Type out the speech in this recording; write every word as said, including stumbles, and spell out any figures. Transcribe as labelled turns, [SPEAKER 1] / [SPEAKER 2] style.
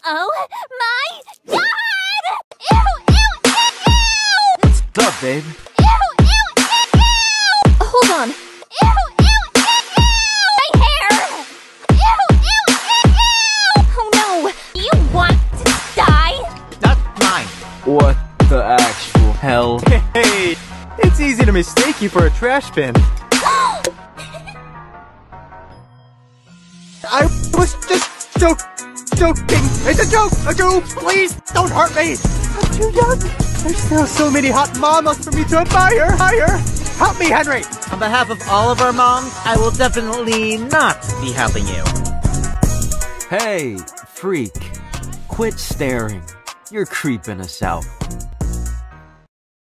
[SPEAKER 1] Oh my god! Ew, ew, ew, ew!
[SPEAKER 2] What's up, babe?
[SPEAKER 1] Ew, ew, ew, ew! Hold on. Ew, ew, ew, ew! My hair! Ew, ew, ew, ew! Oh no! You want to die?
[SPEAKER 3] That's mine.
[SPEAKER 2] What the actual hell?
[SPEAKER 3] Hey, it's easy to mistake you for a trash bin. I was just joke, joking. It's a joke, a joke. Please don't hurt me. I'm too young. There's still so many hot mamas for me to admire. Hire. Help me, Henry.
[SPEAKER 4] On behalf of all of our moms, I will definitely not be helping you.
[SPEAKER 2] Hey, freak. Quit staring. You're creeping us out.